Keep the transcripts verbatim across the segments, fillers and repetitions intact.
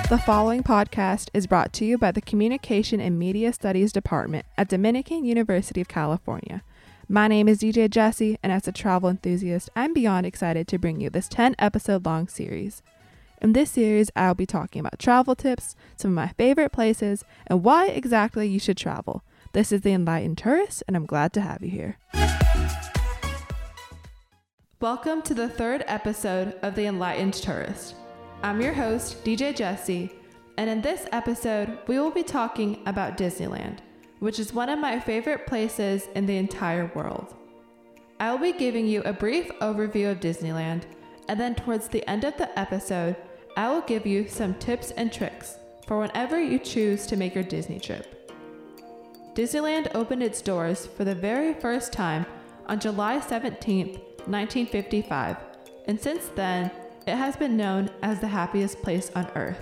The following podcast is brought to you by the Communication and Media Studies Department at Dominican University of California. My name is D J Jessie, and as a travel enthusiast, I'm beyond excited to bring you this ten episode long series. In this series, I'll be talking about travel tips, some of my favorite places, and why exactly you should travel. This is The Enlightened Tourist, and I'm glad to have you here. Welcome to the third episode of The Enlightened Tourist. I'm your host, D J Jessie, and in this episode, we will be talking about Disneyland, which is one of my favorite places in the entire world. I will be giving you a brief overview of Disneyland, and then towards the end of the episode, I will give you some tips and tricks for whenever you choose to make your Disney trip. Disneyland opened its doors for the very first time on July seventeenth, nineteen fifty-five, and since then, it has been known as the happiest place on earth.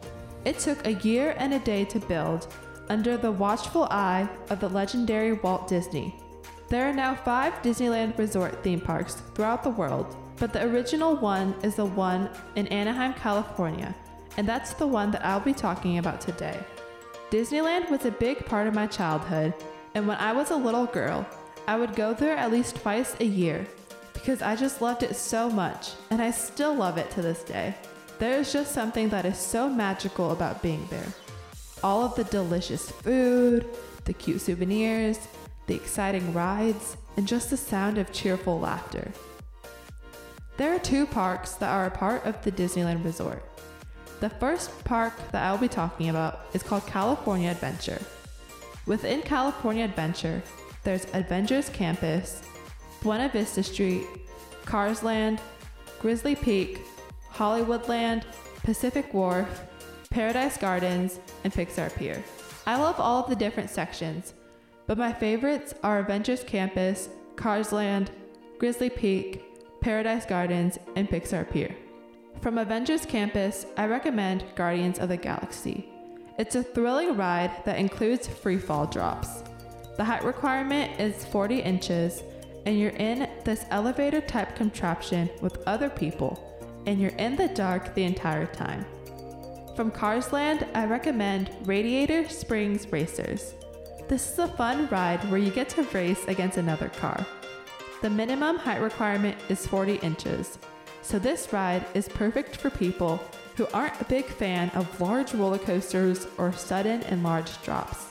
It took a year and a day to build under the watchful eye of the legendary Walt Disney. There are now five Disneyland Resort theme parks throughout the world, but the original one is the one in Anaheim, California, and that's the one that I'll be talking about today. Disneyland was a big part of my childhood, and when I was a little girl, I would go there at least twice a year because I just loved it so much, and I still love it to this day. There is just something that is so magical about being there. All of the delicious food, the cute souvenirs, the exciting rides, and just the sound of cheerful laughter. There are two parks that are a part of the Disneyland Resort. The first park that I'll be talking about is called California Adventure. Within California Adventure, there's Avengers Campus, Buena Vista Street, Cars Land, Grizzly Peak, Hollywoodland, Pacific Wharf, Paradise Gardens, and Pixar Pier. I love all of the different sections, but my favorites are Avengers Campus, Cars Land, Grizzly Peak, Paradise Gardens, and Pixar Pier. From Avengers Campus, I recommend Guardians of the Galaxy. It's a thrilling ride that includes free fall drops. The height requirement is forty inches, and you're in this elevator type contraption with other people, and you're in the dark the entire time. From Cars Land, I recommend Radiator Springs Racers. This is a fun ride where you get to race against another car. The minimum height requirement is forty inches, so this ride is perfect for people who aren't a big fan of large roller coasters or sudden and large drops.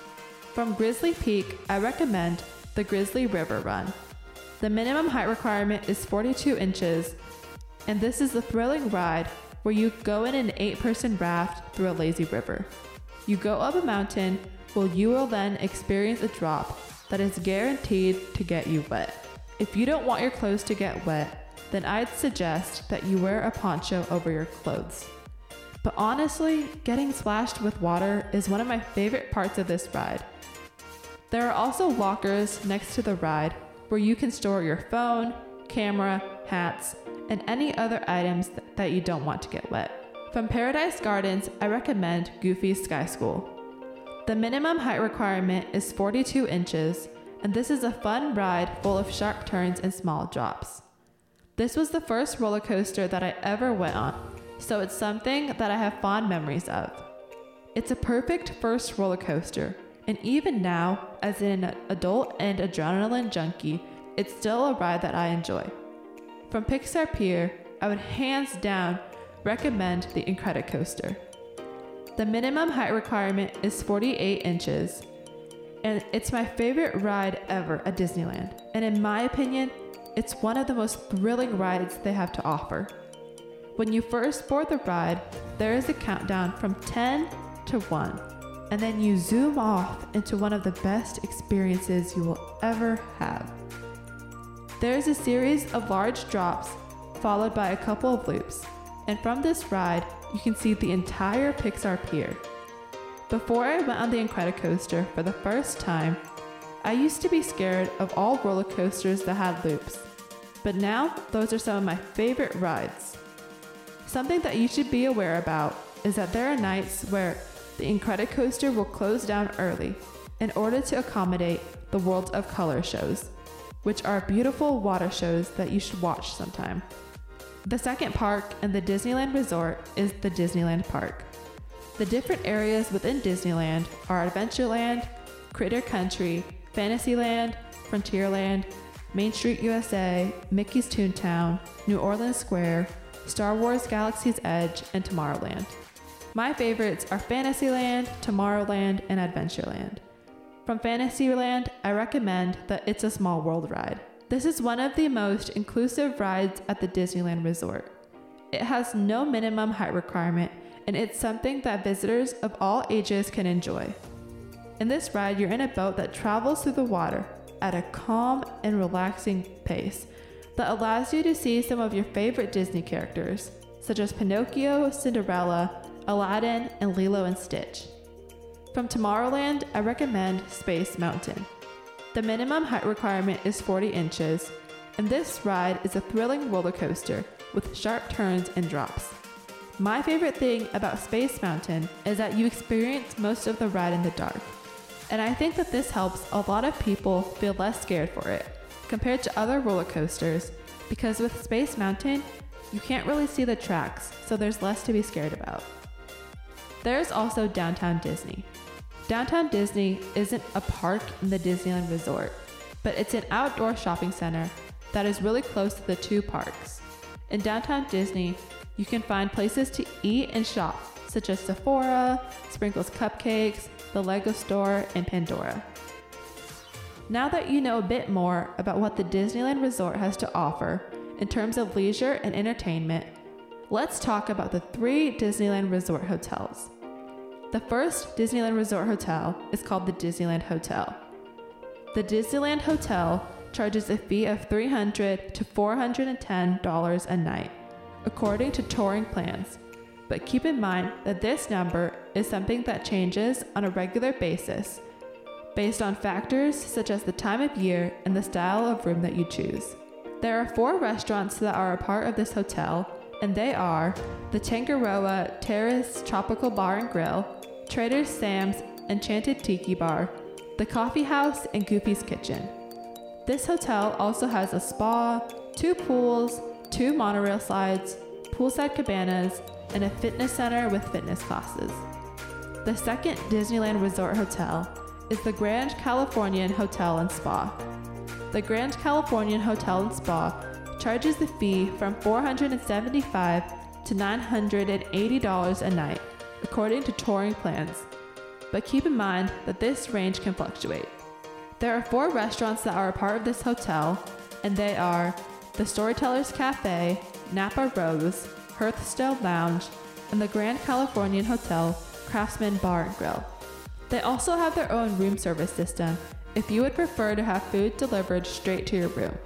From Grizzly Peak, I recommend the Grizzly River Run. The minimum height requirement is forty-two inches, and this is a thrilling ride where you go in an eight-person raft through a lazy river. You go up a mountain where you will then experience a drop that is guaranteed to get you wet. If you don't want your clothes to get wet, then I'd suggest that you wear a poncho over your clothes. But honestly, getting splashed with water is one of my favorite parts of this ride. There are also lockers next to the ride where you can store your phone, camera, hats, and any other items th- that you don't want to get wet. From Paradise Gardens, I recommend Goofy's Sky School. The minimum height requirement is forty-two inches, and this is a fun ride full of sharp turns and small drops. This was the first roller coaster that I ever went on, so it's something that I have fond memories of. It's a perfect first roller coaster, and even now, as an adult and adrenaline junkie, it's still a ride that I enjoy. From Pixar Pier, I would hands down recommend the Incredicoaster. The minimum height requirement is forty-eight inches, and it's my favorite ride ever at Disneyland, and in my opinion, it's one of the most thrilling rides they have to offer. When you first board the ride, there is a countdown from ten to one, and then you zoom off into one of the best experiences you will ever have. There is a series of large drops followed by a couple of loops, and from this ride, you can see the entire Pixar Pier. Before I went on the Incredicoaster for the first time, I used to be scared of all roller coasters that had loops, but now those are some of my favorite rides. Something that you should be aware about is that there are nights where the Incredicoaster will close down early in order to accommodate the World of Color shows, which are beautiful water shows that you should watch sometime. The second park in the Disneyland Resort is the Disneyland Park. The different areas within Disneyland are Adventureland, Critter Country, Fantasyland, Frontierland, Main Street U S A, Mickey's Toontown, New Orleans Square, Star Wars Galaxy's Edge, and Tomorrowland. My favorites are Fantasyland, Tomorrowland, and Adventureland. From Fantasyland, I recommend the It's a Small World ride. This is one of the most inclusive rides at the Disneyland Resort. It has no minimum height requirement, and it's something that visitors of all ages can enjoy. In this ride, you're in a boat that travels through the water at a calm and relaxing pace that allows you to see some of your favorite Disney characters, such as Pinocchio, Cinderella, Aladdin, and Lilo and Stitch. From Tomorrowland, I recommend Space Mountain. The minimum height requirement is forty inches, and this ride is a thrilling roller coaster with sharp turns and drops. My favorite thing about Space Mountain is that you experience most of the ride in the dark, and I think that this helps a lot of people feel less scared for it compared to other roller coasters, because with Space Mountain, you can't really see the tracks, so there's less to be scared about. There's also Downtown Disney. Downtown Disney isn't a park in the Disneyland Resort, but it's an outdoor shopping center that is really close to the two parks. In Downtown Disney, you can find places to eat and shop, such as Sephora, Sprinkles Cupcakes, the Lego Store, and Pandora. Now that you know a bit more about what the Disneyland Resort has to offer in terms of leisure and entertainment, let's talk about the three Disneyland Resort hotels. The first Disneyland Resort hotel is called the Disneyland Hotel. The Disneyland Hotel charges a fee of three hundred dollars to four hundred ten dollars a night, according to touring plans. But keep in mind that this number is something that changes on a regular basis, based on factors such as the time of year and the style of room that you choose. There are four restaurants that are a part of this hotel, and they are the Tangaroa Terrace Tropical Bar and Grill, Trader Sam's Enchanted Tiki Bar, the Coffee House, and Goofy's Kitchen. This hotel also has a spa, two pools, two monorail slides, poolside cabanas, and a fitness center with fitness classes. The second Disneyland Resort hotel is the Grand Californian Hotel and Spa. The Grand Californian Hotel and Spa charges the fee from four hundred seventy-five dollars to nine hundred eighty dollars a night, according to touring plans. But keep in mind that this range can fluctuate. There are four restaurants that are a part of this hotel, and they are the Storytellers Cafe, Napa Rose, Hearthstone Lounge, and the Grand Californian Hotel Craftsman Bar and Grill. They also have their own room service system if you would prefer to have food delivered straight to your room.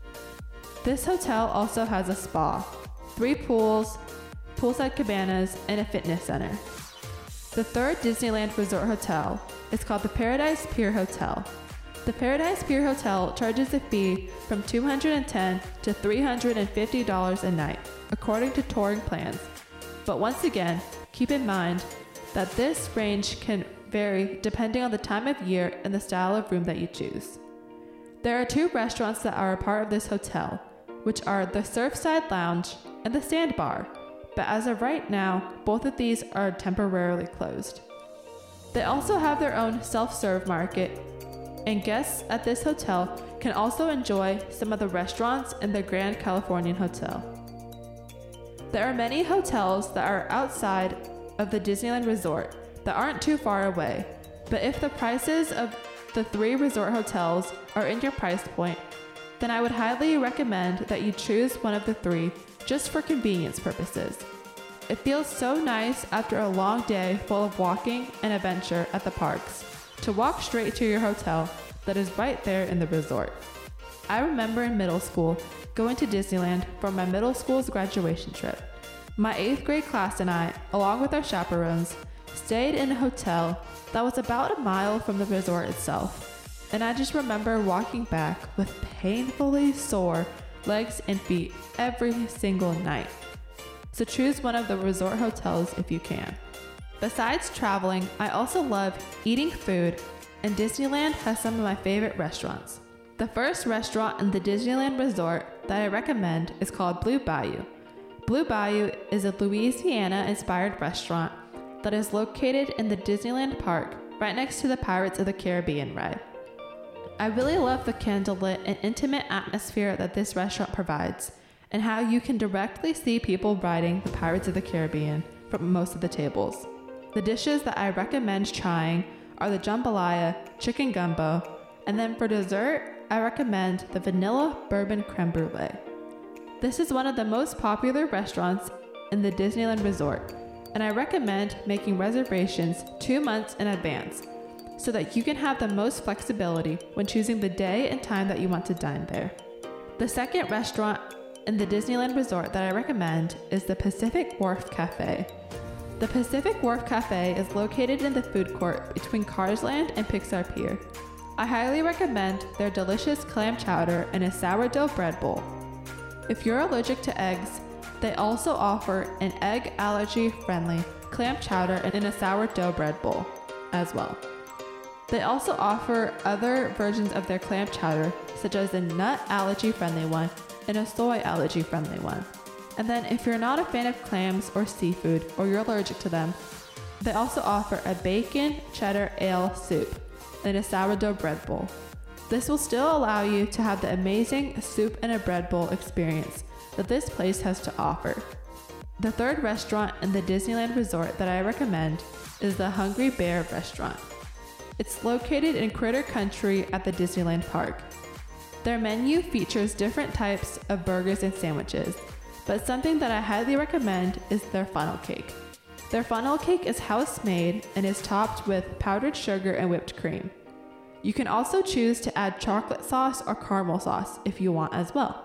This hotel also has a spa, three pools, poolside cabanas, and a fitness center. The third Disneyland Resort hotel is called the Paradise Pier Hotel. The Paradise Pier Hotel charges a fee from two hundred ten dollars to three hundred fifty dollars a night, according to touring plans. But once again, keep in mind that this range can vary depending on the time of year and the style of room that you choose. There are two restaurants that are a part of this hotel, which are the Surfside Lounge and the Sandbar, but as of right now, both of these are temporarily closed. They also have their own self-serve market, and guests at this hotel can also enjoy some of the restaurants in the Grand Californian Hotel. There are many hotels that are outside of the Disneyland Resort that aren't too far away, but if the prices of the three resort hotels are in your price point, then I would highly recommend that you choose one of the three just for convenience purposes. It feels so nice after a long day full of walking and adventure at the parks to walk straight to your hotel that is right there in the resort. I remember in middle school going to Disneyland for my middle school's graduation trip. My eighth grade class and I, along with our chaperones, stayed in a hotel that was about a mile from the resort itself, and I just remember walking back with painfully sore legs and feet every single night. So choose one of the resort hotels if you can. Besides traveling, I also love eating food, and Disneyland has some of my favorite restaurants. The first restaurant in the Disneyland Resort that I recommend is called Blue Bayou, Blue Bayou is a Louisiana-inspired restaurant that is located in the Disneyland Park right next to the Pirates of the Caribbean ride. I really love the candlelit and intimate atmosphere that this restaurant provides, and how you can directly see people riding the Pirates of the Caribbean from most of the tables. The dishes that I recommend trying are the jambalaya, chicken gumbo, and then for dessert, I recommend the vanilla bourbon creme brulee. This is one of the most popular restaurants in the Disneyland Resort, and I recommend making reservations two months in advance so that you can have the most flexibility when choosing the day and time that you want to dine there. The second restaurant in the Disneyland Resort that I recommend is the Pacific Wharf Cafe. The Pacific Wharf Cafe is located in the food court between Cars Land and Pixar Pier. I highly recommend their delicious clam chowder and a sourdough bread bowl. If you're allergic to eggs, they also offer an egg allergy-friendly clam chowder and a sourdough bread bowl as well. They also offer other versions of their clam chowder, such as a nut allergy-friendly one and a soy allergy-friendly one. And then if you're not a fan of clams or seafood, or you're allergic to them, they also offer a bacon cheddar ale soup and a sourdough bread bowl. This will still allow you to have the amazing soup and a bread bowl experience that this place has to offer. The third restaurant in the Disneyland Resort that I recommend is the Hungry Bear Restaurant. It's located in Critter Country at the Disneyland Park. Their menu features different types of burgers and sandwiches, but something that I highly recommend is their funnel cake. Their funnel cake is house-made and is topped with powdered sugar and whipped cream. You can also choose to add chocolate sauce or caramel sauce if you want as well.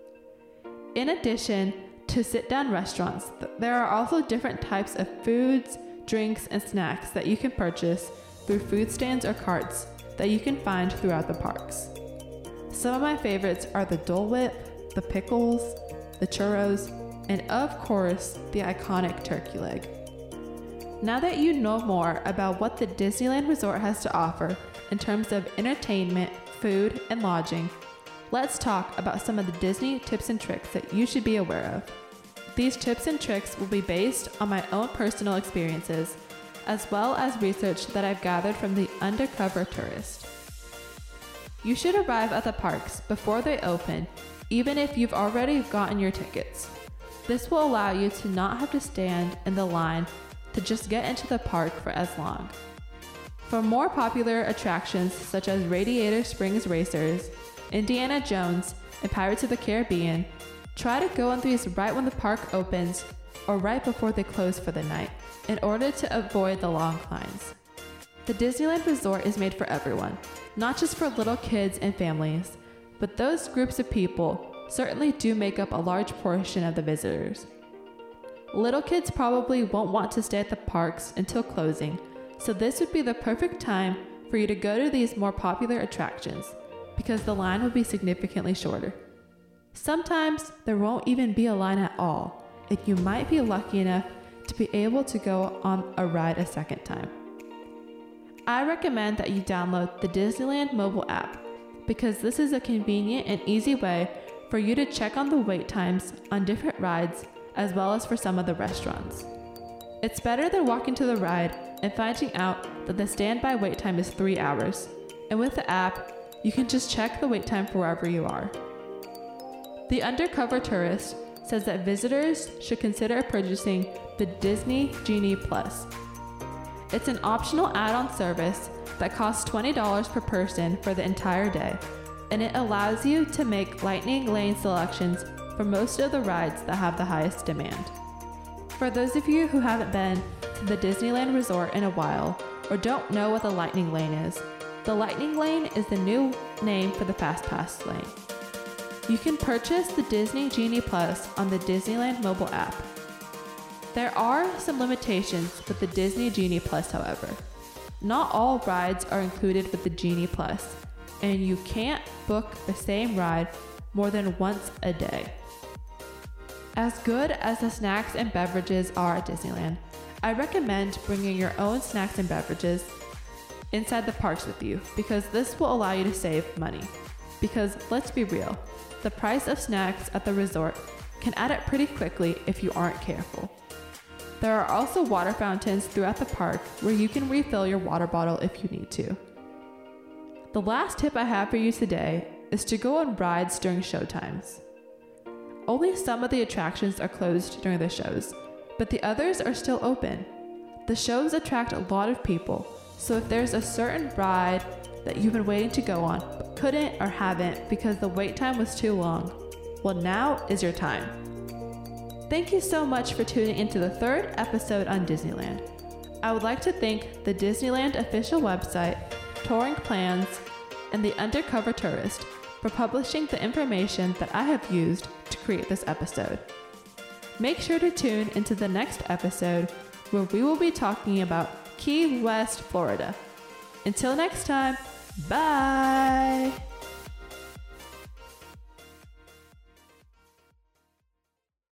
In addition to sit-down restaurants, there are also different types of foods, drinks, and snacks that you can purchase through food stands or carts that you can find throughout the parks. Some of my favorites are the Dole Whip, the pickles, the churros, and of course, the iconic turkey leg. Now that you know more about what the Disneyland Resort has to offer in terms of entertainment, food, and lodging, let's talk about some of the Disney tips and tricks that you should be aware of. These tips and tricks will be based on my own personal experiences, as well as research that I've gathered from the Undercover Tourist. You should arrive at the parks before they open, even if you've already gotten your tickets. This will allow you to not have to stand in the line to just get into the park for as long. For more popular attractions such as Radiator Springs Racers, Indiana Jones, and Pirates of the Caribbean, try to go on these right when the park opens or right before they close for the night in order to avoid the long lines. The Disneyland Resort is made for everyone, not just for little kids and families, but those groups of people certainly do make up a large portion of the visitors. Little kids probably won't want to stay at the parks until closing, so this would be the perfect time for you to go to these more popular attractions, because the line will be significantly shorter. Sometimes there won't even be a line at all, and you might be lucky enough to be able to go on a ride a second time. I recommend that you download the Disneyland mobile app, because this is a convenient and easy way for you to check on the wait times on different rides as well as for some of the restaurants. It's better than walking to the ride and finding out that the standby wait time is three hours, and with the app, you can just check the wait time for wherever you are. The Undercover Tourist says that visitors should consider purchasing the Disney Genie Plus. It's an optional add-on service that costs twenty dollars per person for the entire day, and it allows you to make Lightning Lane selections for most of the rides that have the highest demand. For those of you who haven't been to the Disneyland Resort in a while or don't know what the Lightning Lane is, the Lightning Lane is the new name for the Fast Pass lane. You can purchase the Disney Genie Plus on the Disneyland mobile app. There are some limitations with the Disney Genie Plus, however. Not all rides are included with the Genie Plus, and you can't book the same ride more than once a day. As good as the snacks and beverages are at Disneyland, I recommend bringing your own snacks and beverages inside the parks with you, because this will allow you to save money. Because let's be real, the price of snacks at the resort can add up pretty quickly if you aren't careful. There are also water fountains throughout the park where you can refill your water bottle if you need to. The last tip I have for you today is to go on rides during show times. Only some of the attractions are closed during the shows, but the others are still open. The shows attract a lot of people, so if there's a certain ride that you've been waiting to go on but couldn't or haven't because the wait time was too long, well, now is your time. Thank you so much for tuning into the third episode on Disneyland. I would like to thank the Disneyland official website, Touring Plans, and the Undercover Tourist for publishing the information that I have used to create this episode. Make sure to tune into the next episode where we will be talking about Key West, Florida. Until next time, bye!